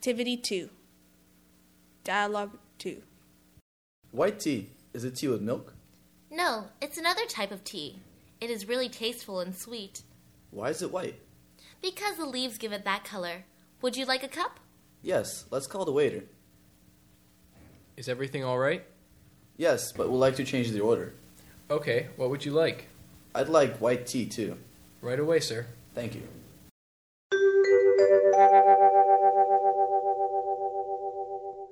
Activity 2. Dialogue 2. White tea. Is it tea with milk? No, it's another type of tea. It is really tasteful and sweet. Why is it white? Because the leaves give it that color. Would you like a cup? Yes, let's call the waiter. Is everything all right? Yes, but we'd like to change the order. Okay, what would you like? I'd like white tea, too. Right away, sir. Thank you.